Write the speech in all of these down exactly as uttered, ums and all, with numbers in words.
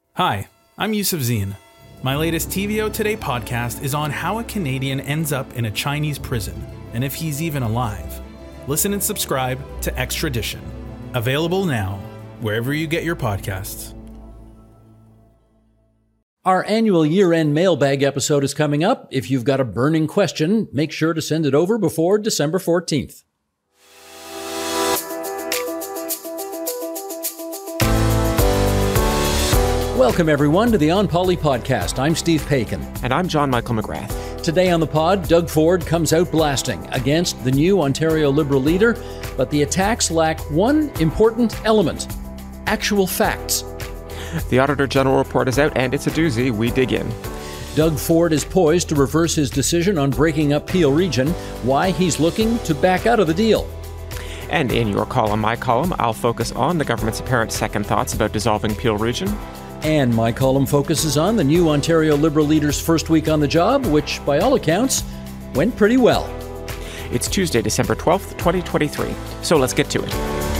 Hi, I'm Yusuf Zine. My latest T V O Today podcast is on how a Canadian ends up in a Chinese prison and if he's even alive. Listen and subscribe to Extradition. Available now, wherever you get your podcasts. Our annual year-end mailbag episode is coming up. If you've got a burning question, make sure to send it over before December fourteenth. Welcome, everyone, to the On Poly podcast. I'm Steve Paikin. And I'm John Michael McGrath. Today on the pod, Doug Ford comes out blasting against the new Ontario Liberal leader, but the attacks lack one important element: actual facts. The Auditor General report is out, and it's a doozy. We dig in. Doug Ford is poised to reverse his decision on breaking up Peel Region, why he's looking to back out of the deal. And in your column, my column, I'll focus on the government's apparent second thoughts about dissolving Peel Region. And my column focuses on the new Ontario Liberal leader's first week on the job, which, by all accounts, went pretty well. It's Tuesday, December twelfth, twenty twenty-three. So let's get to it.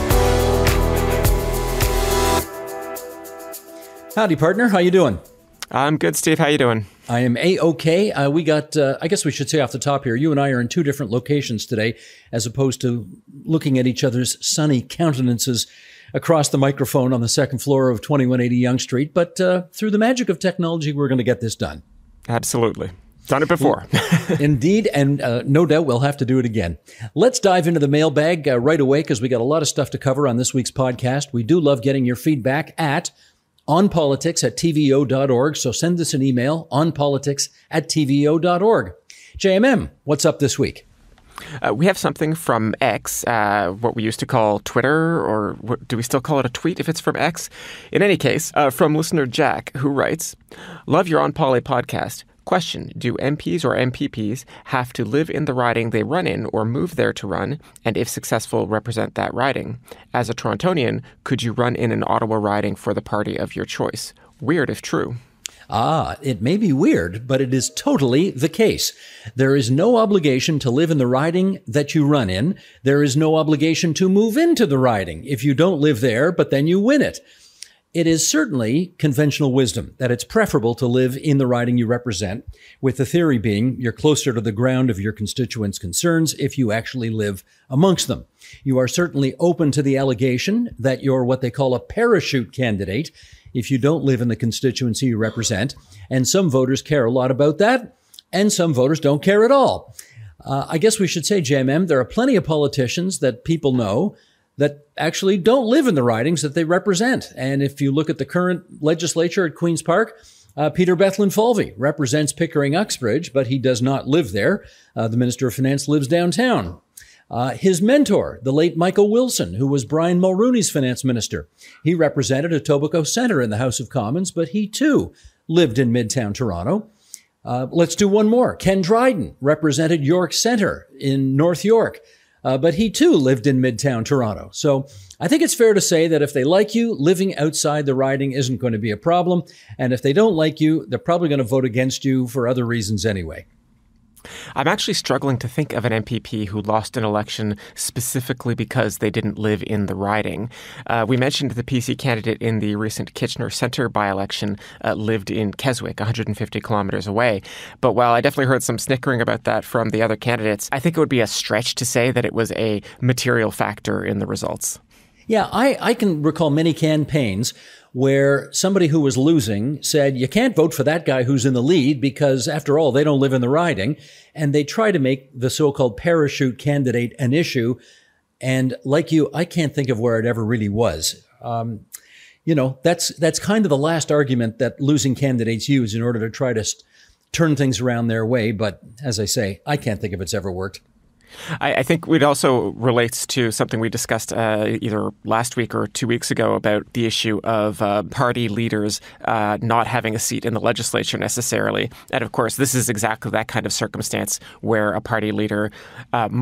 Howdy, partner. How you doing? I'm good, Steve. How you doing? I am A-OK. Uh, we got, uh, I guess we should say off the top here, you and I are in two different locations today, as opposed to looking at each other's sunny countenances across the microphone on the second floor of twenty-one eighty Yonge Street. But uh, through the magic of technology, we're going to get this done. Absolutely. Done it before. Indeed, and uh, no doubt we'll have to do it again. Let's dive into the mailbag uh, right away, because we got a lot of stuff to cover on this week's podcast. We do love getting your feedback at onpolitics at t v o dot org, so send us an email, onpolitics at t v o dot org. J M M, what's up this week? Uh, we have something from X, uh, what we used to call Twitter, or what, do we still call it a tweet if it's from X? In any case, uh, from listener Jack, who writes, "Love your On Poly podcast. Question, do M Ps or M P Ps have to live in the riding they run in or move there to run, and if successful, represent that riding? As a Torontonian, could you run in an Ottawa riding for the party of your choice? Weird if true." Ah, it may be weird, but it is totally the case. There is no obligation to live in the riding that you run in. There is no obligation to move into the riding if you don't live there, but then you win it. It is certainly conventional wisdom that it's preferable to live in the riding you represent, with the theory being you're closer to the ground of your constituents' concerns if you actually live amongst them. You are certainly open to the allegation that you're what they call a parachute candidate if you don't live in the constituency you represent, and some voters care a lot about that, and some voters don't care at all. Uh, I guess we should say, J M M, there are plenty of politicians that people know that actually don't live in the ridings that they represent. And if you look at the current legislature at Queen's Park, uh, Peter Bethlen-Falvey represents Pickering-Uxbridge, but he does not live there. Uh, the Minister of Finance lives downtown. Uh, his mentor, the late Michael Wilson, who was Brian Mulrooney's finance minister, he represented Etobicoke Centre in the House of Commons, but he too lived in Midtown Toronto. Uh, let's do one more. Ken Dryden represented York Centre in North York, uh, but he too lived in Midtown Toronto. So I think it's fair to say that if they like you, living outside the riding isn't going to be a problem. And if they don't like you, they're probably going to vote against you for other reasons anyway. I'm actually struggling to think of an M P P who lost an election specifically because they didn't live in the riding. Uh, we mentioned the P C candidate in the recent Kitchener Centre by-election uh, lived in Keswick, one hundred fifty kilometers away. But while I definitely heard some snickering about that from the other candidates, I think it would be a stretch to say that it was a material factor in the results. Yeah, I, I can recall many campaigns where somebody who was losing said, you can't vote for that guy who's in the lead because, after all, they don't live in the riding. And they try to make the so-called parachute candidate an issue. And like you, I can't think of where it ever really was. Um, you know, that's that's kind of the last argument that losing candidates use in order to try to st- turn things around their way. But as I say, I can't think if it's ever worked. I, I think it also relates to something we discussed uh, either last week or two weeks ago about the issue of uh, party leaders uh, not having a seat in the legislature necessarily. And of course, this is exactly that kind of circumstance where a party leader uh, might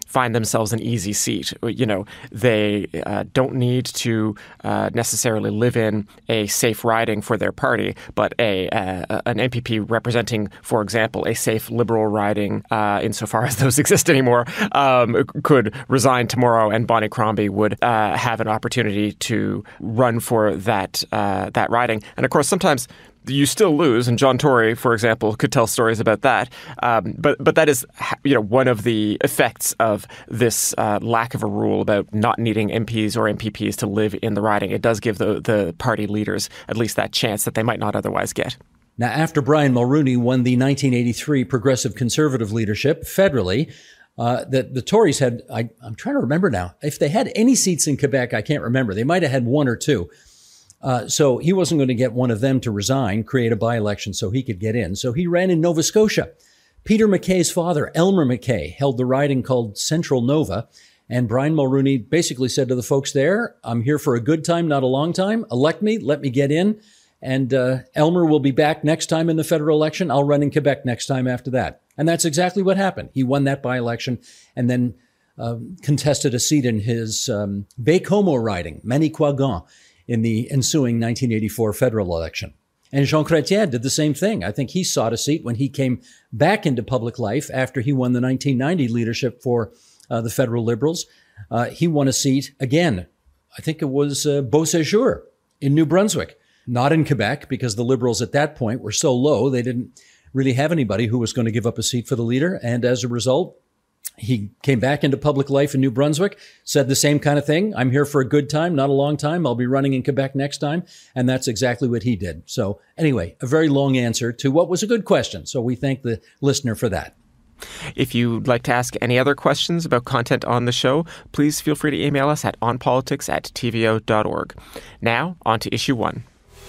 find themselves an easy seat. You know, they uh, don't need to uh, necessarily live in a safe riding for their party, but a uh, an M P P representing, for example, a safe Liberal riding, uh, insofar as those exist anymore, um, could resign tomorrow, and Bonnie Crombie would uh, have an opportunity to run for that uh, that riding. And of course, sometimes you still lose, and John Tory, for example, could tell stories about that. Um, but but that is, you know, one of the effects of this uh, lack of a rule about not needing M Ps or M P Ps to live in the riding. It does give the the party leaders at least that chance that they might not otherwise get. Now, after Brian Mulroney won the nineteen eighty-three Progressive Conservative leadership federally, uh, the, the Tories had, I, I'm trying to remember now, if they had any seats in Quebec, I can't remember. They might have had one or two. Uh, so he wasn't going to get one of them to resign, create a by-election so he could get in. So he ran in Nova Scotia. Peter MacKay's father, Elmer MacKay, held the riding called Central Nova. And Brian Mulroney basically said to the folks there, I'm here for a good time, not a long time. Elect me, let me get in. And uh, Elmer will be back next time in the federal election. I'll run in Quebec next time after that. And that's exactly what happened. He won that by-election and then uh, contested a seat in his um, Baie-Comeau riding, Manicouagan, in the ensuing nineteen eighty-four federal election. And Jean Chrétien did the same thing. I think he sought a seat when he came back into public life after he won the nineteen ninety leadership for uh, the federal Liberals. Uh, he won a seat again. I think it was uh, Beauséjour in New Brunswick, not in Quebec, because the Liberals at that point were so low, they didn't really have anybody who was going to give up a seat for the leader. And as a result, he came back into public life in New Brunswick, said the same kind of thing. I'm here for a good time, not a long time. I'll be running in Quebec next time. And that's exactly what he did. So anyway, a very long answer to what was a good question. So we thank the listener for that. If you'd like to ask any other questions about content on the show, please feel free to email us at onpolitics at t v o dot org. Now, on to issue one.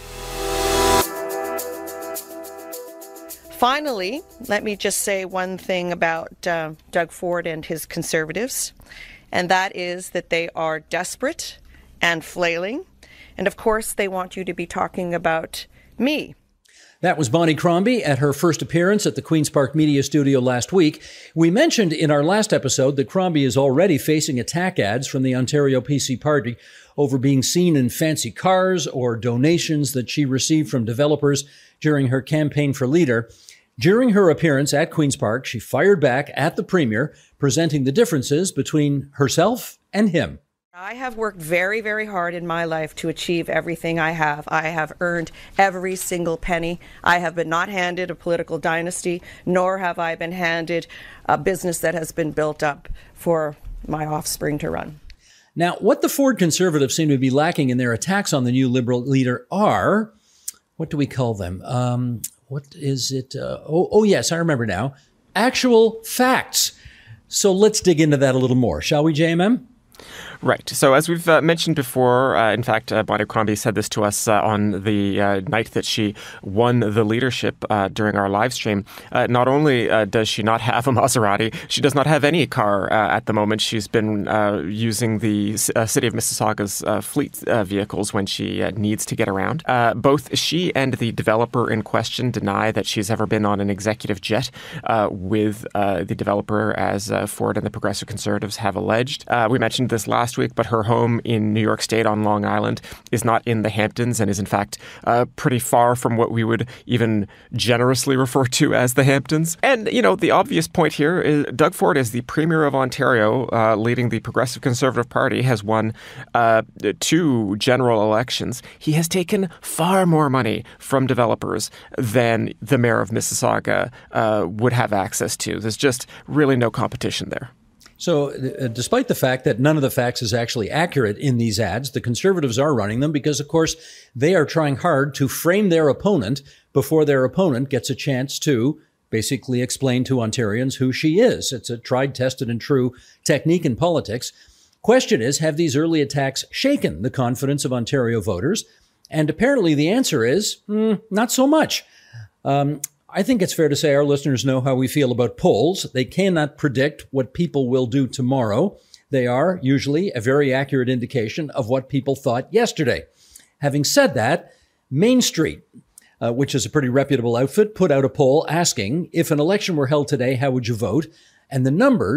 Finally, let me just say one thing about uh, Doug Ford and his Conservatives, and that is that they are desperate and flailing. And of course, they want you to be talking about me. That was Bonnie Crombie at her first appearance at the Queen's Park Media Studio last week. We mentioned in our last episode that Crombie is already facing attack ads from the Ontario P C Party over being seen in fancy cars or donations that she received from developers during her campaign for leader. During her appearance at Queen's Park, she fired back at the Premier, presenting the differences between herself and him. I have worked very, very hard in my life to achieve everything I have. I have earned every single penny. I have been not handed a political dynasty, nor have I been handed a business that has been built up for my offspring to run. Now, what the Ford Conservatives seem to be lacking in their attacks on the new Liberal leader are, what do we call them? Um, what is it? Uh, oh, oh, yes, I remember now. Actual facts. So let's dig into that a little more, shall we, J M M? Right. So as we've uh, mentioned before, uh, in fact, uh, Bonnie Crombie said this to us uh, on the uh, night that she won the leadership uh, during our live stream. Uh, not only uh, does she not have a Maserati, she does not have any car uh, at the moment. She's been uh, using the uh, City of Mississauga's uh, fleet uh, vehicles when she uh, needs to get around. Uh, both she and the developer in question deny that she's ever been on an executive jet uh, with uh, the developer, as uh, Ford and the Progressive Conservatives have alleged. Uh, we mentioned this last week, but her home in New York State on Long Island is not in the Hamptons and is in fact uh, pretty far from what we would even generously refer to as the Hamptons. And, you know, the obvious point here is Doug Ford, as the Premier of Ontario, uh, leading the Progressive Conservative Party, has won uh, two general elections. He has taken far more money from developers than the Mayor of Mississauga uh, would have access to. There's just really no competition there. So uh, despite the fact that none of the facts is actually accurate in these ads, the Conservatives are running them because, of course, they are trying hard to frame their opponent before their opponent gets a chance to basically explain to Ontarians who she is. It's a tried, tested, and true technique in politics. Question is, have these early attacks shaken the confidence of Ontario voters? And apparently the answer is, mm, not so much. Um, I think it's fair to say our listeners know how we feel about polls. They cannot predict what people will do tomorrow. They are usually a very accurate indication of what people thought yesterday. Having said that, Main Street, uh, which is a pretty reputable outfit, put out a poll asking, if an election were held today, how would you vote? And the numbers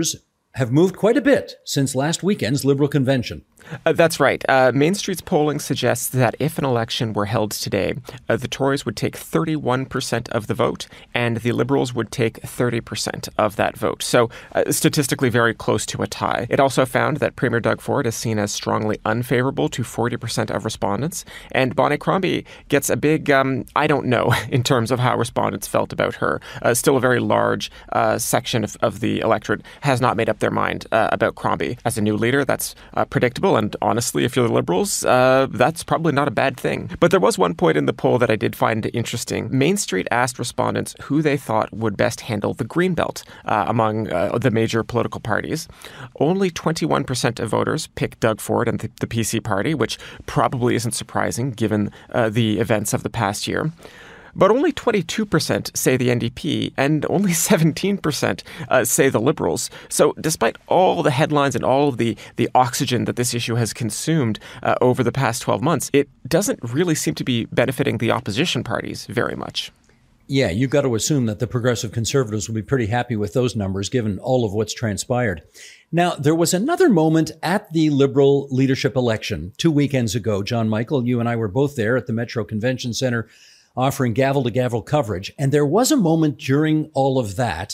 have moved quite a bit since last weekend's Liberal convention. Uh, that's right. Uh, Main Street's polling suggests that if an election were held today, uh, the Tories would take thirty-one percent of the vote and the Liberals would take thirty percent of that vote. So uh, statistically very close to a tie. It also found that Premier Doug Ford is seen as strongly unfavorable to forty percent of respondents. And Bonnie Crombie gets a big, um, I don't know, in terms of how respondents felt about her. Uh, still a very large uh, section of, of the electorate has not made up their mind uh, about Crombie. As a new leader, that's uh, predictable. And honestly, if you're the Liberals, uh, that's probably not a bad thing. But there was one point in the poll that I did find interesting. Main Street asked respondents who they thought would best handle the Greenbelt uh, among uh, the major political parties. Only twenty-one percent of voters picked Doug Ford and the, the P C party, which probably isn't surprising given uh, the events of the past year. But only twenty-two percent say the N D P and only seventeen percent uh, say the Liberals. So despite all the headlines and all of the, the oxygen that this issue has consumed uh, over the past twelve months, it doesn't really seem to be benefiting the opposition parties very much. Yeah, you've got to assume that the Progressive Conservatives will be pretty happy with those numbers, given all of what's transpired. Now, there was another moment at the Liberal leadership election two weekends ago. John Michael, you and I were both there at the Metro Convention Centre, offering gavel-to-gavel coverage. And there was a moment during all of that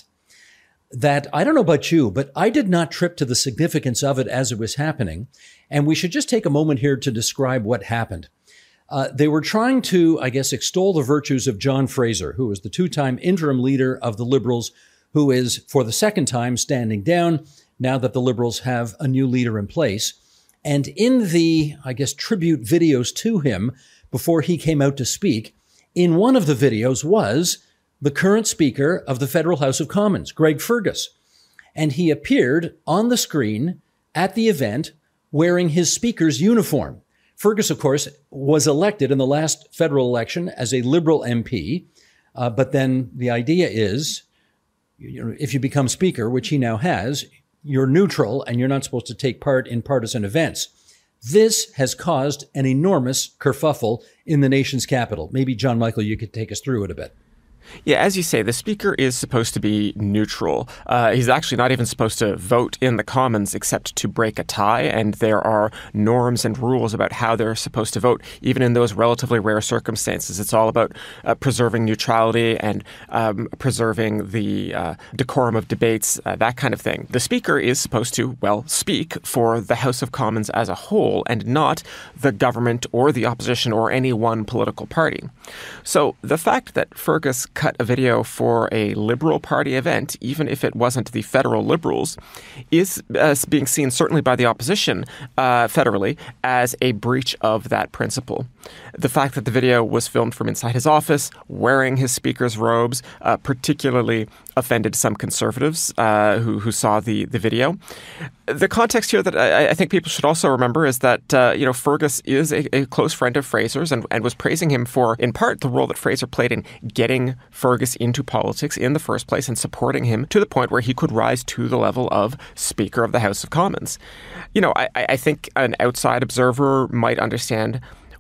that, I don't know about you, but I did not trip to the significance of it as it was happening. And we should just take a moment here to describe what happened. Uh, they were trying to, I guess, extol the virtues of John Fraser, who was the two-time interim leader of the Liberals, who is, for the second time, standing down now that the Liberals have a new leader in place. And in the, I guess, tribute videos to him before he came out to speak, in one of the videos was the current Speaker of the Federal House of Commons, Greg Fergus. And he appeared on the screen at the event wearing his Speaker's uniform. Fergus, of course, was elected in the last federal election as a Liberal M P. Uh, but then the idea is, you know, if you become Speaker, which he now has, you're neutral and you're not supposed to take part in partisan events. This has caused an enormous kerfuffle in the nation's capital. Maybe, John Michael, you could take us through it a bit. Yeah, as you say, the Speaker is supposed to be neutral. Uh, he's actually not even supposed to vote in the Commons except to break a tie, and there are norms and rules about how they're supposed to vote, even in those relatively rare circumstances. It's all about uh, preserving neutrality and um, preserving the uh, decorum of debates, uh, that kind of thing. The Speaker is supposed to, well, speak for the House of Commons as a whole and not the government or the opposition or any one political party. So the fact that Fergus cut a video for a Liberal Party event, even if it wasn't the federal Liberals, is uh, being seen certainly by the opposition uh, federally as a breach of that principle. The fact that the video was filmed from inside his office, wearing his Speaker's robes, uh, particularly offended some Conservatives uh, who, who saw the, the video. The context here that I, I think people should also remember is that, uh, you know, Fergus is a, a close friend of Fraser's and, and was praising him for, in part, the role that Fraser played in getting Fergus into politics in the first place and supporting him to the point where he could rise to the level of Speaker of the House of Commons. You know, I, I think an outside observer might understand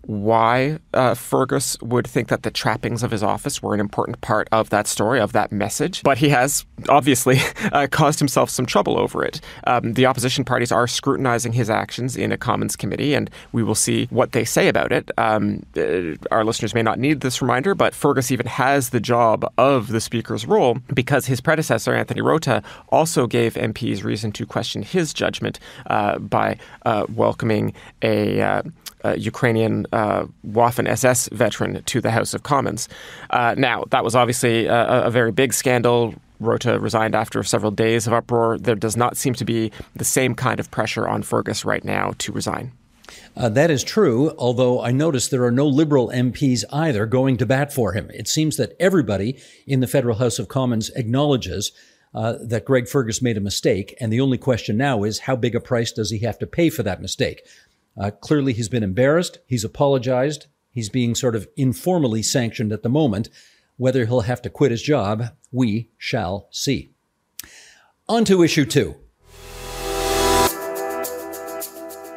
why uh, Fergus would think that the trappings of his office were an important part of that story, of that message. But he has obviously uh, caused himself some trouble over it. Um, the opposition parties are scrutinizing his actions in a Commons committee, and we will see what they say about it. Um, uh, our listeners may not need this reminder, but Fergus even has the job of the Speaker's role because his predecessor, Anthony Rota, also gave M Ps reason to question his judgment uh, by uh, welcoming a Uh, Uh, Ukrainian uh, Waffen S S veteran to the House of Commons. Uh, now, that was obviously a, a very big scandal. Rota resigned after several days of uproar. There does not seem to be the same kind of pressure on Fergus right now to resign. Uh, that is true, although I notice there are no Liberal M Ps either going to bat for him. It seems that everybody in the Federal House of Commons acknowledges uh, that Greg Fergus made a mistake, and the only question now is how big a price does he have to pay for that mistake? Uh, clearly, he's been embarrassed. He's apologized. He's being sort of informally sanctioned at the moment. Whether he'll have to quit his job, we shall see. On to issue two.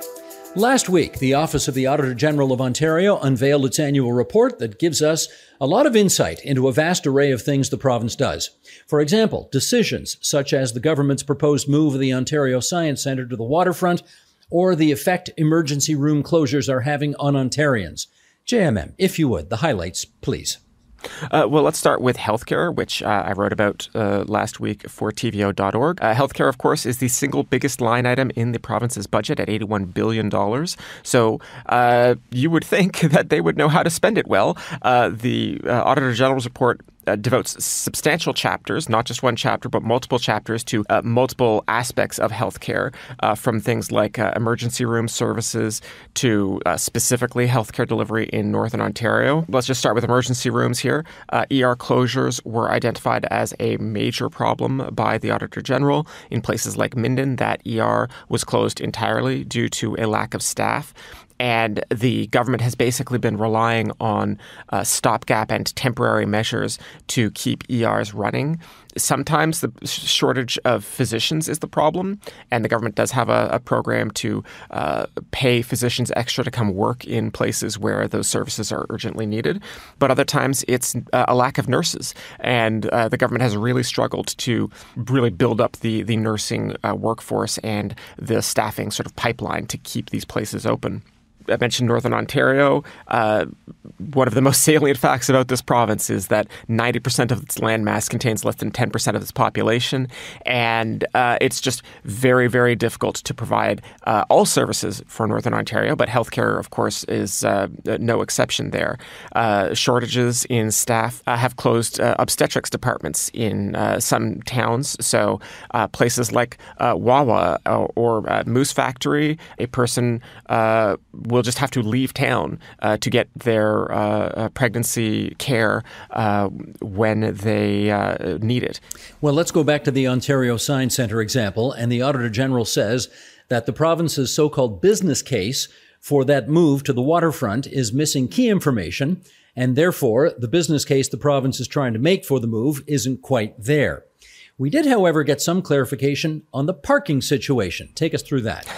Last week, the Office of the Auditor General of Ontario unveiled its annual report that gives us a lot of insight into a vast array of things the province does. For example, decisions such as the government's proposed move of the Ontario Science Centre to the waterfront or the effect emergency room closures are having on Ontarians. J M M, if you would, the highlights, please. Uh, well, let's start with healthcare, which uh, I wrote about uh, last week for T V O dot org. Uh, healthcare, of course, is the single biggest line item in the province's budget at eighty-one billion dollars. So uh, you would think that they would know how to spend it well. Uh, the uh, Auditor General's report Uh, devotes substantial chapters, not just one chapter, but multiple chapters to uh, multiple aspects of healthcare, uh, from things like uh, emergency room services to uh, specifically healthcare delivery in Northern Ontario. Let's just start with emergency rooms here. Uh, E R closures were identified as a major problem by the Auditor General. In places like Minden, that E R was closed entirely due to a lack of staff. And the government has basically been relying on uh, stopgap and temporary measures to keep E Rs running. Sometimes the shortage of physicians is the problem, and the government does have a, a program to uh, pay physicians extra to come work in places where those services are urgently needed. But other times it's uh, a lack of nurses, and uh, the government has really struggled to really build up the, the nursing uh, workforce and the staffing sort of pipeline to keep these places open. I mentioned Northern Ontario. Uh, one of the most salient facts about this province is that ninety percent of its landmass contains less than ten percent of its population. And uh, it's just very, very difficult to provide uh, all services for Northern Ontario. But healthcare, of course, is uh, no exception there. Uh, shortages in staff uh, have closed uh, obstetrics departments in uh, some towns. So uh, places like uh, Wawa or, or uh, Moose Factory, a person uh, will just have to leave town uh, to get their uh, uh, pregnancy care uh, when they uh, need it. Well, let's go back to the Ontario Science Centre example. And the Auditor General says that the province's so-called business case for that move to the waterfront is missing key information. And therefore, the business case the province is trying to make for the move isn't quite there. We did, however, get some clarification on the parking situation. Take us through that.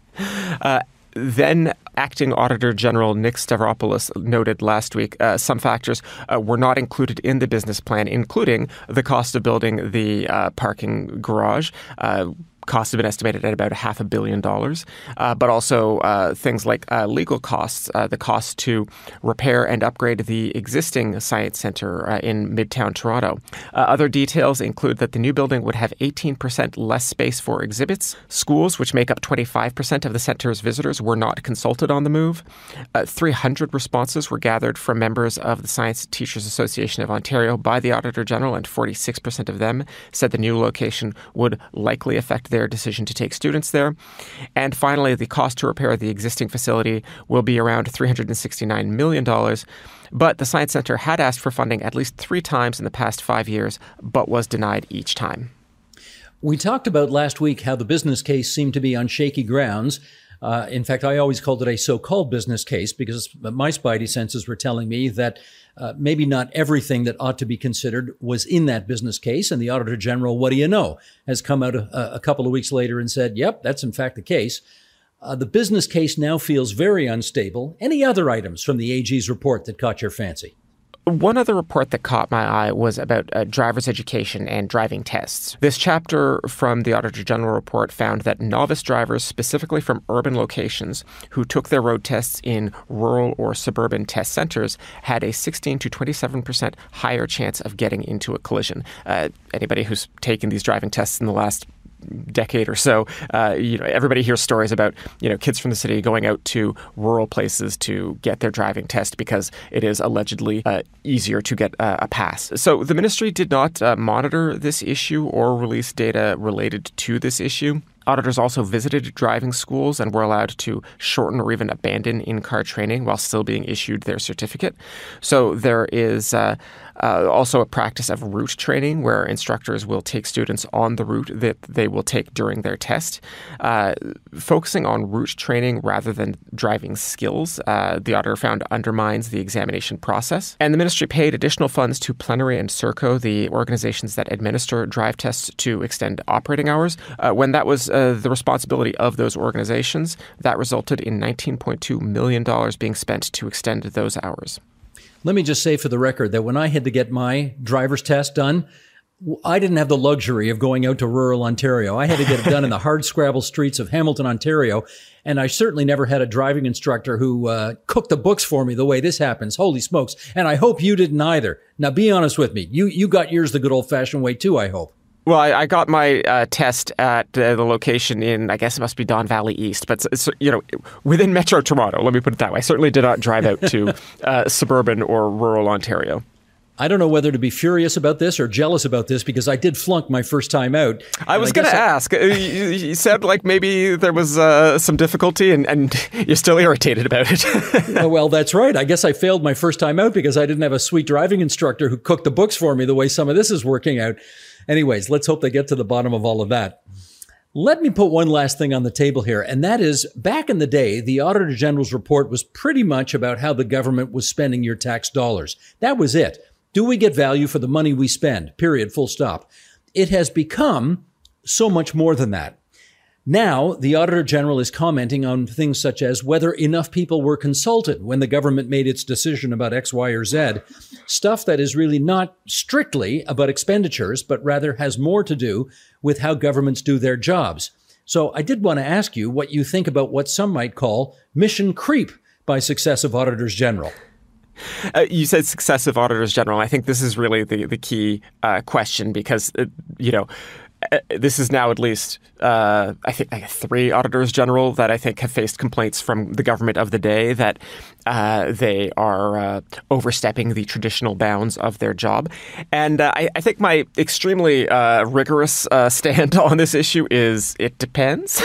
uh, Then Acting Auditor General Nick Stavropoulos noted last week uh, some factors uh, were not included in the business plan, including the cost of building the uh, parking garage. Uh, Costs have been estimated at about a half a billion dollars, uh, but also uh, things like uh, legal costs, uh, the cost to repair and upgrade the existing Science Centre uh, in Midtown Toronto. Uh, other details include that the new building would have eighteen percent less space for exhibits. Schools, which make up twenty-five percent of the centre's visitors, were not consulted on the move. Uh, three hundred responses were gathered from members of the Science Teachers Association of Ontario by the Auditor General, and forty-six percent of them said the new location would likely affect their decision to take students there. And finally, the cost to repair the existing facility will be around three hundred sixty-nine million dollars. But the Science Centre had asked for funding at least three times in the past five years, but was denied each time. We talked about last week how the business case seemed to be on shaky grounds. Uh, in fact, I always called it a so-called business case because my spidey senses were telling me that uh, maybe not everything that ought to be considered was in that business case. And the Auditor General, what do you know, has come out a, a couple of weeks later and said, yep, that's in fact the case. Uh, the business case now feels very unstable. Any other items from the A G's report that caught your fancy? One other report that caught my eye was about uh, driver's education and driving tests. This chapter from the Auditor General report found that novice drivers, specifically from urban locations, who took their road tests in rural or suburban test centers, had a sixteen to twenty-seven percent higher chance of getting into a collision. Uh, anybody who's taken these driving tests in the last decade or so, uh, you know, everybody hears stories about, you know, kids from the city going out to rural places to get their driving test because it is allegedly uh, easier to get uh, a pass. So the ministry did not uh, monitor this issue or release data related to this issue. Auditors also visited driving schools and were allowed to shorten or even abandon in-car training while still being issued their certificate. So there is uh, uh, also a practice of route training where instructors will take students on the route that they will take during their test. Uh, focusing on route training rather than driving skills, uh, the auditor found undermines the examination process. And the ministry paid additional funds to Plenary and Serco, the organizations that administer drive tests, to extend operating hours. Uh, when that was uh, the responsibility of those organizations. That resulted in nineteen point two million dollars being spent to extend those hours. Let me just say for the record that when I had to get my driver's test done, I didn't have the luxury of going out to rural Ontario. I had to get it done in the hardscrabble streets of Hamilton, Ontario. And I certainly never had a driving instructor who uh, cooked the books for me the way this happens. Holy smokes. And I hope you didn't either. Now, be honest with me. You you got yours the good old-fashioned way too, I hope. Well, I, I got my uh, test at uh, the location in, I guess it must be Don Valley East, but it's, you know, within Metro Toronto, let me put it that way. I certainly did not drive out to uh, suburban or rural Ontario. I don't know whether to be furious about this or jealous about this because I did flunk my first time out. I was going to ask. You, you said like maybe there was uh, some difficulty and, and you're still irritated about it. Well, that's right. I guess I failed my first time out because I didn't have a sweet driving instructor who cooked the books for me the way some of this is working out. Anyways, let's hope they get to the bottom of all of that. Let me put one last thing on the table here, and that is, back in the day, the Auditor General's report was pretty much about how the government was spending your tax dollars. That was it. Do we get value for the money we spend? Period. Full stop. It has become so much more than that. Now, the Auditor General is commenting on things such as whether enough people were consulted when the government made its decision about X, Y, or Z, stuff that is really not strictly about expenditures, but rather has more to do with how governments do their jobs. So I did want to ask you what you think about what some might call mission creep by successive Auditors General. Uh, you said successive Auditors General. I think this is really the, the key uh, question because, uh, you know, uh, this is now at least, uh, I think, like three Auditors General that I think have faced complaints from the government of the day that uh, they are uh, overstepping the traditional bounds of their job. And uh, I, I think my extremely uh, rigorous uh, stand on this issue is it depends.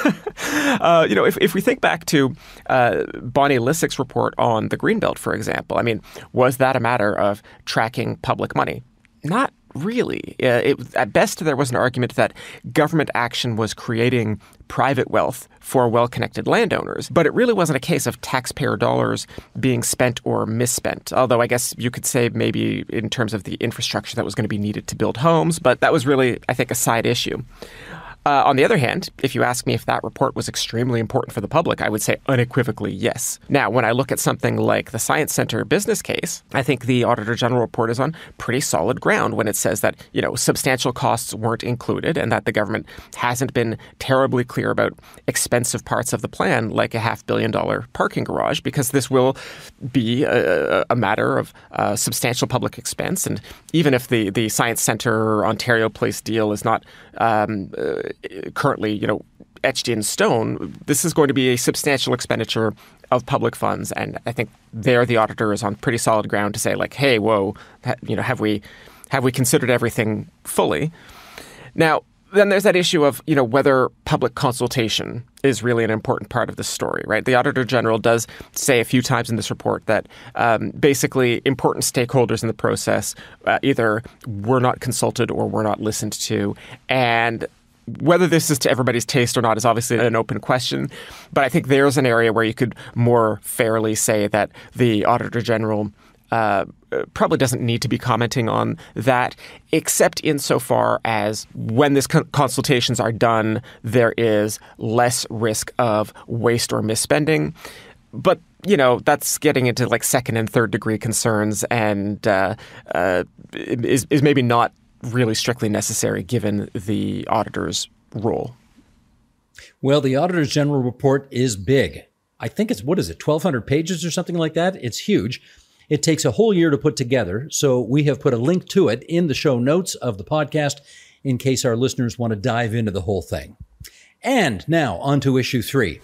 uh, you know, if, if we think back to uh, Bonnie Lysyc's report on the Greenbelt, for example, I mean, was that a matter of tracking public money? Not really. Uh, it, at best, there was an argument that government action was creating private wealth for well-connected landowners, but it really wasn't a case of taxpayer dollars being spent or misspent. Although I guess you could say maybe in terms of the infrastructure that was going to be needed to build homes, but that was really, I think, a side issue. Uh, on the other hand, if you ask me if that report was extremely important for the public, I would say unequivocally yes. Now, when I look at something like the Science Centre business case, I think the Auditor General report is on pretty solid ground when it says that, you know, substantial costs weren't included and that the government hasn't been terribly clear about expensive parts of the plan, like a half billion dollar parking garage, because this will be a, a matter of uh, substantial public expense. And even if the, the Science Centre Ontario Place deal is not um, uh, currently, you know, etched in stone, this is going to be a substantial expenditure of public funds. And I think there the auditor is on pretty solid ground to say, like, hey, whoa, you know, have we have we considered everything fully? Now, then there's that issue of, you know, whether public consultation is really an important part of the story, right? The Auditor General does say a few times in this report that um, basically important stakeholders in the process uh, either were not consulted or were not listened to. And whether this is to everybody's taste or not is obviously an open question, but I think there's an area where you could more fairly say that the Auditor General uh, probably doesn't need to be commenting on that, except insofar as when these con- consultations are done, there is less risk of waste or misspending. But, you know, that's getting into like second and third degree concerns and uh, uh, is, is maybe not really strictly necessary given the auditor's role. Well, the Auditor's General report is big. I think it's, what is it, twelve hundred pages or something like that? It's huge. It takes a whole year to put together, so we have put a link to it in the show notes of the podcast in case our listeners want to dive into the whole thing. And now, on to issue three.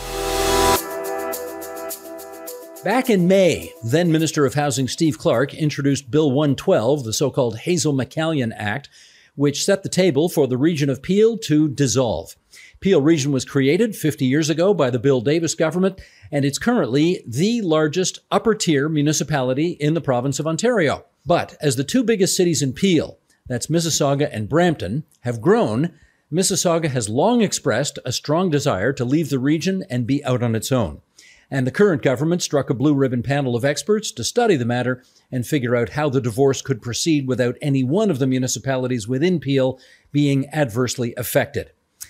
Back in May, then Minister of Housing Steve Clark introduced Bill one twelve, the so-called Hazel-McCallion Act, which set the table for the region of Peel to dissolve. Peel Region was created fifty years ago by the Bill Davis government, and it's currently the largest upper-tier municipality in the province of Ontario. But as the two biggest cities in Peel, that's Mississauga and Brampton, have grown, Mississauga has long expressed a strong desire to leave the region and be out on its own. And the current government struck a blue ribbon panel of experts to study the matter and figure out how the divorce could proceed without any one of the municipalities within Peel being adversely affected.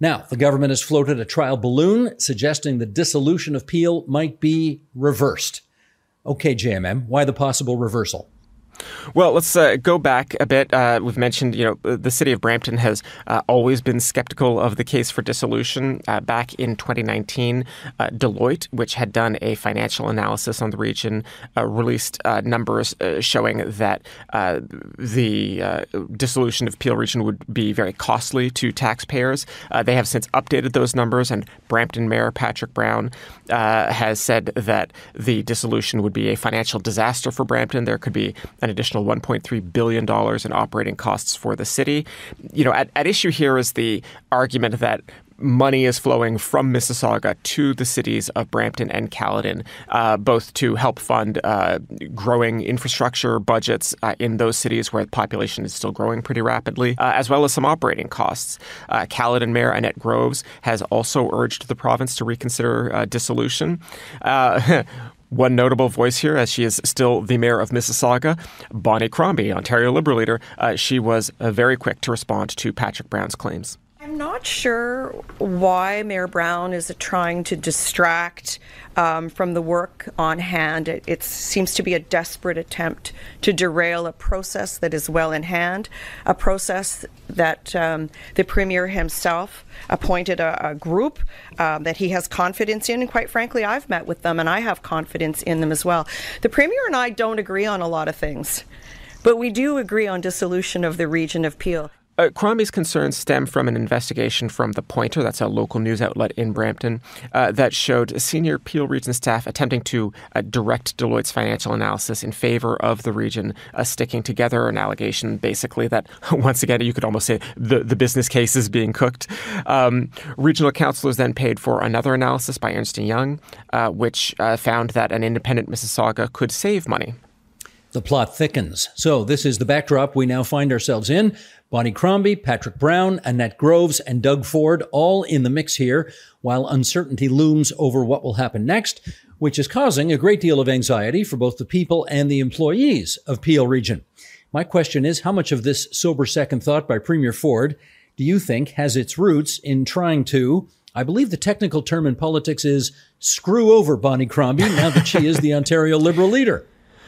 Now, the government has floated a trial balloon suggesting the dissolution of Peel might be reversed. Okay, J M M, why the possible reversal? Well, let's uh, go back a bit. Uh, we've mentioned, you know, the city of Brampton has uh, always been skeptical of the case for dissolution. Uh, back in twenty nineteen, uh, Deloitte, which had done a financial analysis on the region, uh, released uh, numbers uh, showing that uh, the uh, dissolution of Peel Region would be very costly to taxpayers. Uh, they have since updated those numbers, and Brampton Mayor Patrick Brown uh, has said that the dissolution would be a financial disaster for Brampton. There could be an additional one point three billion dollars in operating costs for the city. You know, at, at issue here is the argument that money is flowing from Mississauga to the cities of Brampton and Caledon, uh, both to help fund uh, growing infrastructure budgets uh, in those cities where the population is still growing pretty rapidly, uh, as well as some operating costs. Uh, Caledon Mayor Annette Groves has also urged the province to reconsider uh, dissolution. Uh, One notable voice here, as she is still the mayor of Mississauga, Bonnie Crombie, Ontario Liberal leader, uh, she was uh, very quick to respond to Patrick Brown's claims. I'm not sure why Mayor Brown is trying to distract um, from the work on hand. It, it seems to be a desperate attempt to derail a process that is well in hand, a process that um, the Premier himself appointed a, a group um, that he has confidence in. And quite frankly, I've met with them and I have confidence in them as well. The Premier and I don't agree on a lot of things, but we do agree on dissolution of the region of Peel. Uh, Crombie's concerns stem from an investigation from The Pointer, that's a local news outlet in Brampton, uh, that showed senior Peel Region staff attempting to uh, direct Deloitte's financial analysis in favor of the region uh, sticking together, an allegation basically that, once again, you could almost say the, the business case is being cooked. Um, regional councillors then paid for another analysis by Ernst and Young, uh, which uh, found that an independent Mississauga could save money. The plot thickens. So this is the backdrop we now find ourselves in. Bonnie Crombie, Patrick Brown, Annette Groves, and Doug Ford all in the mix here, while uncertainty looms over what will happen next, which is causing a great deal of anxiety for both the people and the employees of Peel Region. My question is, how much of this sober second thought by Premier Ford do you think has its roots in trying to, I believe the technical term in politics is screw over Bonnie Crombie now that she is the Ontario Liberal leader?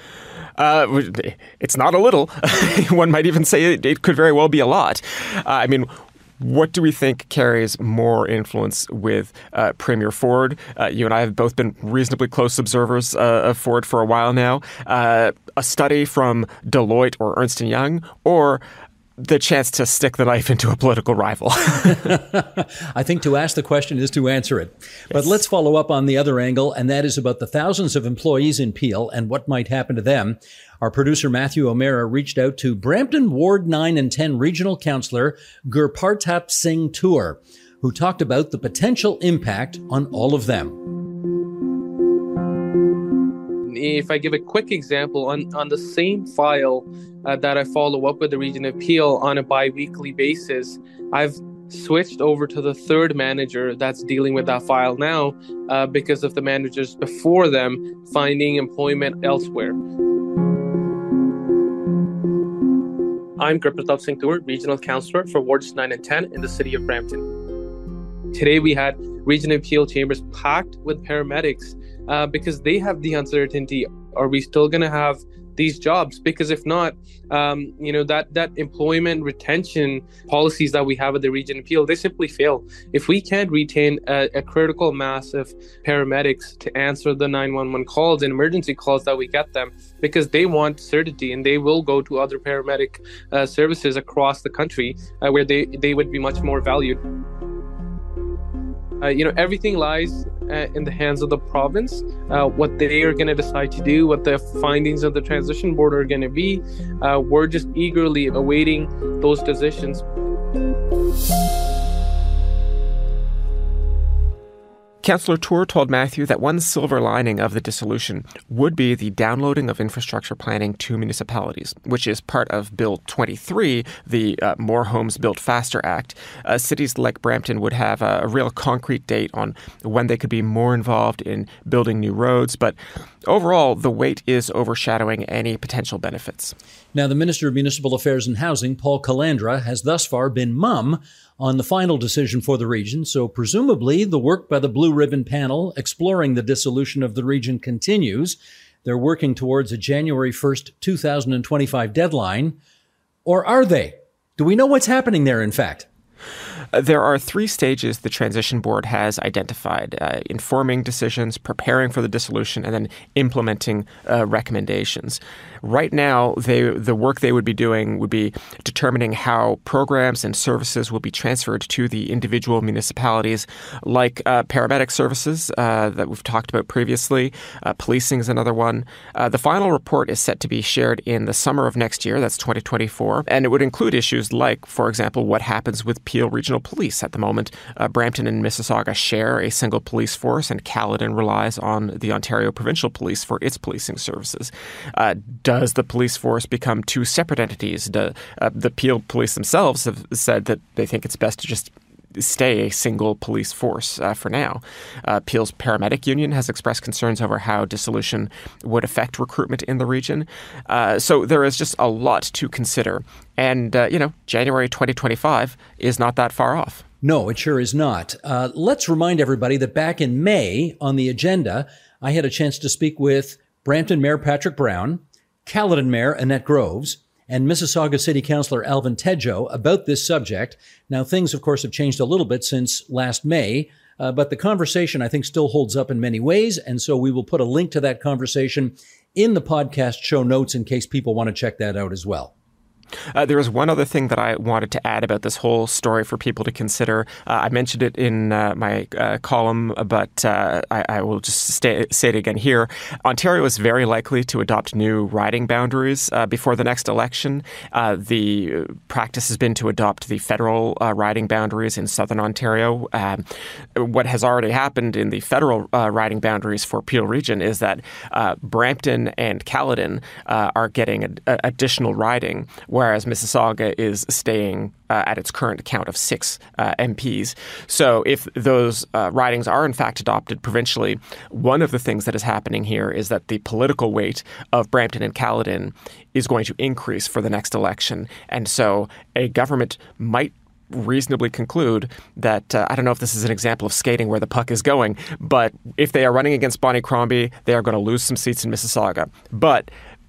Uh, it's not a little. One might even say it, it could very well be a lot. Uh, I mean, what do we think carries more influence with uh, Premier Ford? Uh, you and I have both been reasonably close observers uh, of Ford for a while now. Uh, a study from Deloitte or Ernst and Young, or the chance to stick the knife into a political rival? I think to ask the question is to answer it. Yes. But let's follow up on the other angle, and that is about the thousands of employees in Peel and what might happen to them. Our producer, Matthew O'Meara, reached out to Brampton Ward nine and ten Regional Councillor Gurpartap Singh Tour, who talked about the potential impact on all of them. If I give a quick example, on, on the same file uh, that I follow up with the Region of Peel on a bi-weekly basis, I've switched over to the third manager that's dealing with that file now uh, because of the managers before them finding employment elsewhere. I'm Gurpartap Singh Toor, Regional Councillor for Wards nine and ten in the city of Brampton. Today we had Region of Peel chambers packed with paramedics uh, because they have the uncertainty. Are we still going to have these jobs? Because if not, um, you know, that, that employment retention policies that we have at the Region of Peel, they simply fail. If we can't retain a, a critical mass of paramedics to answer the nine one one calls and emergency calls that we get them, because they want certainty and they will go to other paramedic uh, services across the country uh, where they, they would be much more valued. Uh, you know, everything lies uh, in the hands of the province, uh, what they are going to decide to do, what the findings of the transition board are going to be. Uh, we're just eagerly awaiting those decisions. Councillor Toor told Matthew that one silver lining of the dissolution would be the downloading of infrastructure planning to municipalities, which is part of Bill twenty-three, the uh, More Homes Built Faster Act. Uh, cities like Brampton would have a, a real concrete date on when they could be more involved in building new roads, but overall, the weight is overshadowing any potential benefits. Now, the Minister of Municipal Affairs and Housing, Paul Calandra, has thus far been mum on the final decision for the region. So presumably the work by the Blue Ribbon panel exploring the dissolution of the region continues. They're working towards a January first, two thousand twenty-five deadline. Or are they? Do we know what's happening there, in fact? There are three stages the Transition Board has identified: uh, informing decisions, preparing for the dissolution, and then implementing uh, recommendations. Right now, they, the work they would be doing would be determining how programs and services will be transferred to the individual municipalities, like uh, paramedic services uh, that we've talked about previously. Uh, policing is another one. Uh, the final report is set to be shared in the summer of next year. That's twenty twenty-four. And it would include issues like, for example, what happens with Peel Regional Police. At the moment, uh, Brampton and Mississauga share a single police force, and Caledon relies on the Ontario Provincial Police for its policing services. Uh, does the police force become two separate entities? Do, uh, the Peel Police themselves have said that they think it's best to just stay a single police force uh, for now. Uh, Peel's paramedic union has expressed concerns over how dissolution would affect recruitment in the region. Uh, so there is just a lot to consider. And, uh, you know, January twenty twenty-five is not that far off. No, it sure is not. Uh, let's remind everybody that back in May on the agenda, I had a chance to speak with Brampton Mayor Patrick Brown, Caledon Mayor Annette Groves, and Mississauga City Councillor Alvin Tedjo about this subject. Now, things, of course, have changed a little bit since last May, uh, but the conversation, I think, still holds up in many ways. And so we will put a link to that conversation in the podcast show notes in case people want to check that out as well. Uh, there was one other thing that I wanted to add about this whole story for people to consider. Uh, I mentioned it in uh, my uh, column, but uh, I, I will just stay, say it again here. Ontario is very likely to adopt new riding boundaries uh, before the next election. Uh, the practice has been to adopt the federal uh, riding boundaries in southern Ontario. Um, what has already happened in the federal uh, riding boundaries for Peel Region is that uh, Brampton and Caledon uh, are getting a, a additional riding, whereas Mississauga is staying uh, at its current count of six uh, M Ps. So if those uh, ridings are in fact adopted provincially, one of the things that is happening here is that the political weight of Brampton and Caledon is going to increase for the next election. And so a government might reasonably conclude that, uh, I don't know if this is an example of skating where the puck is going, but if they are running against Bonnie Crombie, they are going to lose some seats in Mississauga. But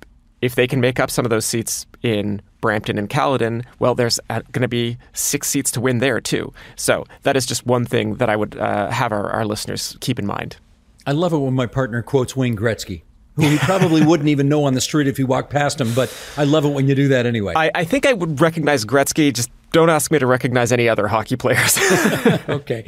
if they can make up some of those seats in Brampton and Caledon, well, there's uh, going to be six seats to win there, too. So that is just one thing that I would uh, have our, our listeners keep in mind. I love it when my partner quotes Wayne Gretzky, who he probably wouldn't even know on the street if he walked past him, but I love it when you do that anyway. I, I think I would recognize Gretzky. Just don't ask me to recognize any other hockey players. Okay.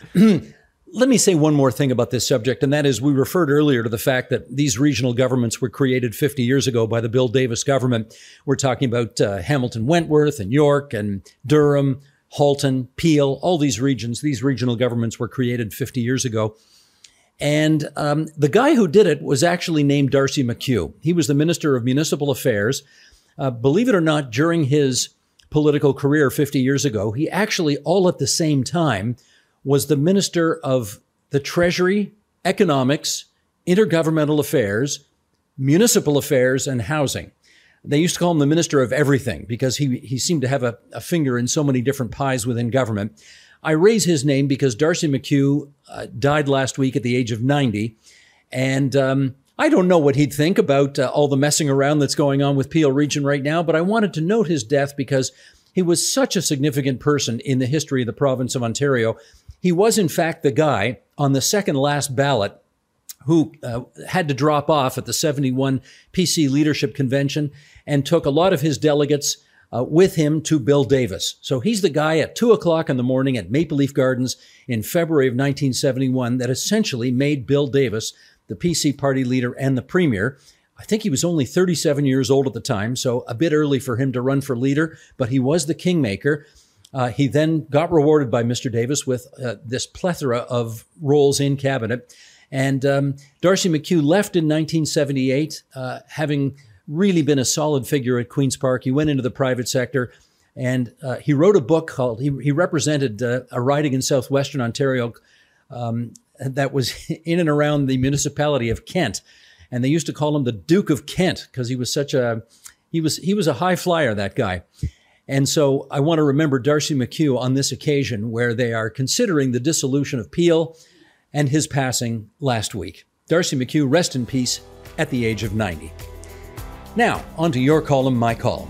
Let me say one more thing about this subject, and that is we referred earlier to the fact that these regional governments were created fifty years ago by the Bill Davis government. We're talking about uh, Hamilton Wentworth and York and Durham, Halton, Peel, all these regions. These regional governments were created fifty years ago. And um, the guy who did it was actually named Darcy McHugh. He was the Minister of Municipal Affairs. Uh, believe it or not, during his political career fifty years ago, he actually, all at the same time, was the Minister of the Treasury, Economics, Intergovernmental Affairs, Municipal Affairs, and Housing. They used to call him the Minister of Everything because he, he seemed to have a, a finger in so many different pies within government. I raise his name because Darcy McHugh uh, died last week at the age of ninety. And um, I don't know what he'd think about uh, all the messing around that's going on with Peel Region right now, but I wanted to note his death because he was such a significant person in the history of the province of Ontario. He was, in fact, the guy on the second last ballot who uh, had to drop off at the seventy-one P C Leadership Convention and took a lot of his delegates uh, with him to Bill Davis. So he's the guy at two o'clock in the morning at Maple Leaf Gardens in February of nineteen seventy-one that essentially made Bill Davis the P C party leader and the premier. I think he was only thirty-seven years old at the time, so a bit early for him to run for leader, but he was the kingmaker. Uh, he then got rewarded by Mister Davis with uh, this plethora of roles in cabinet. And um, Darcy McHugh left in nineteen seventy-eight, uh, having really been a solid figure at Queen's Park. He went into the private sector, and uh, he wrote a book called, he, he represented uh, a riding in southwestern Ontario um, that was in and around the municipality of Kent. And they used to call him the Duke of Kent because he was such a, he was, he was a high flyer, that guy. And so I want to remember Darcy McHugh on this occasion where they are considering the dissolution of Peel and his passing last week. Darcy McHugh, rest in peace at the age of ninety. Now, on to your column, my column.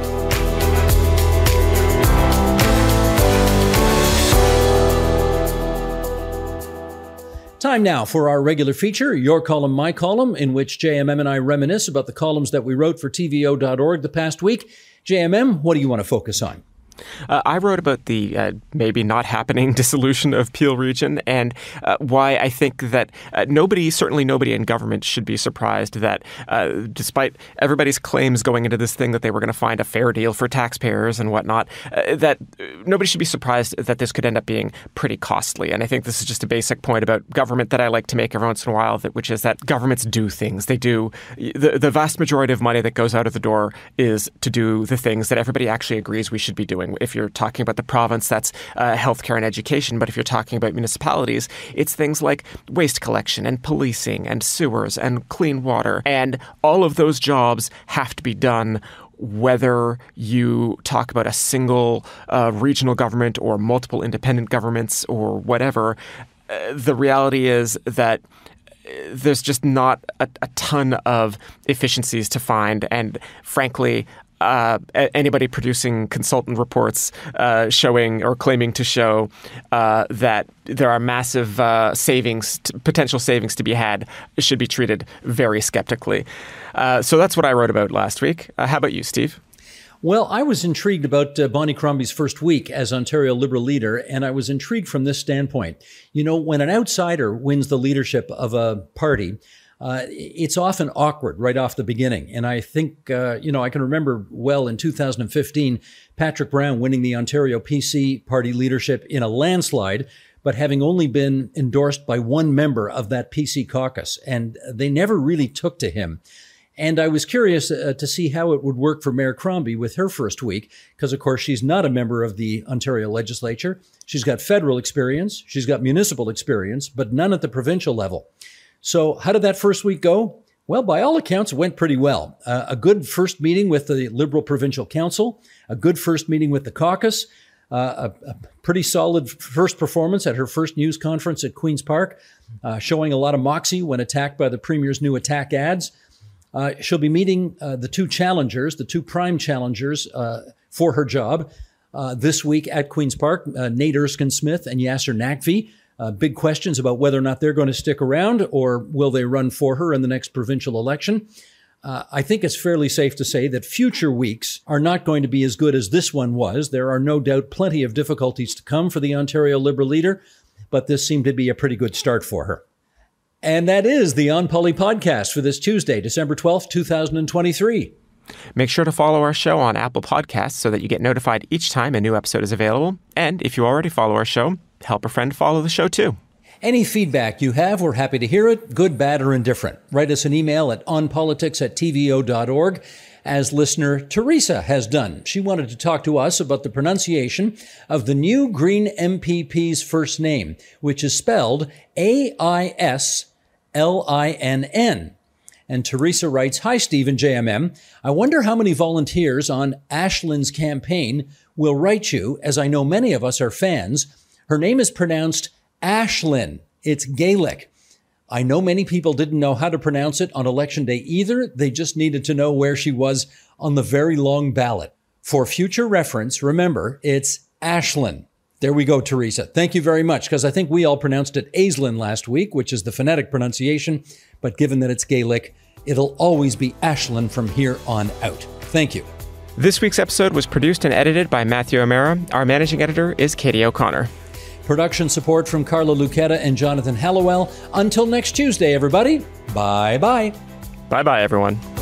Time now for our regular feature, Your Column, My Column, in which J M M and I reminisce about the columns that we wrote for T V O dot org the past week. J M M, what do you want to focus on? Uh, I wrote about the uh, maybe not happening dissolution of Peel Region and uh, why I think that uh, nobody, certainly nobody in government should be surprised that uh, despite everybody's claims going into this thing that they were going to find a fair deal for taxpayers and whatnot, uh, that nobody should be surprised that this could end up being pretty costly. And I think this is just a basic point about government that I like to make every once in a while, that, which is that governments do things. They do. The, the vast majority of money that goes out of the door is to do the things that everybody actually agrees we should be doing. If you're talking about the province, that's uh, healthcare and education. But if you're talking about municipalities, it's things like waste collection and policing and sewers and clean water. And all of those jobs have to be done whether you talk about a single uh, regional government or multiple independent governments or whatever. Uh, the reality is that there's just not a, a ton of efficiencies to find. And frankly, Uh, anybody producing consultant reports uh, showing or claiming to show uh, that there are massive uh, savings, t- potential savings to be had, should be treated very skeptically. Uh, so that's what I wrote about last week. Uh, how about you, Steve? Well, I was intrigued about uh, Bonnie Crombie's first week as Ontario Liberal leader, and I was intrigued from this standpoint. You know, when an outsider wins the leadership of a party, Uh, it's often awkward right off the beginning. And I think, uh, you know, I can remember well in two thousand fifteen, Patrick Brown winning the Ontario P C party leadership in a landslide, but having only been endorsed by one member of that P C caucus. And they never really took to him. And I was curious uh, to see how it would work for Mayor Crombie with her first week, because, of course, she's not a member of the Ontario legislature. She's got federal experience. She's got municipal experience, but none at the provincial level. So how did that first week go? Well, by all accounts, it went pretty well. Uh, a good first meeting with the Liberal Provincial Council, a good first meeting with the caucus, uh, a, a pretty solid first performance at her first news conference at Queen's Park, uh, showing a lot of moxie when attacked by the Premier's new attack ads. Uh, she'll be meeting uh, the two challengers, the two prime challengers uh, for her job uh, this week at Queen's Park, uh, Nate Erskine-Smith and Yasser Naqvi. Uh, big questions about whether or not they're going to stick around or will they run for her in the next provincial election. Uh, I think it's fairly safe to say that future weeks are not going to be as good as this one was. There are no doubt plenty of difficulties to come for the Ontario Liberal leader, but this seemed to be a pretty good start for her. And that is the On Poly podcast for this Tuesday, December twelfth, twenty twenty-three. Make sure to follow our show on Apple Podcasts so that you get notified each time a new episode is available. And if you already follow our show, help a friend follow the show too. Any feedback you have, we're happy to hear it, good, bad, or indifferent. Write us an email at onpolitics at T V O dot org, as listener Teresa has done. She wanted to talk to us about the pronunciation of the new Green M P P's first name, which is spelled A I S L I N N. And Teresa writes, "Hi, Steve and J M M. I wonder how many volunteers on Ashlyn's campaign will write you, as I know many of us are fans. Her name is pronounced Ashlyn. It's Gaelic. I know many people didn't know how to pronounce it on election day either. They just needed to know where she was on the very long ballot. For future reference, remember, it's Ashlyn." There we go, Teresa. Thank you very much, because I think we all pronounced it Aislinn last week, which is the phonetic pronunciation. But given that it's Gaelic, it'll always be Ashlyn from here on out. Thank you. This week's episode was produced and edited by Matthew O'Mara. Our managing editor is Katie O'Connor. Production support from Carla Lucetta and Jonathan Hallowell. Until next Tuesday, everybody. Bye-bye. Bye-bye, everyone.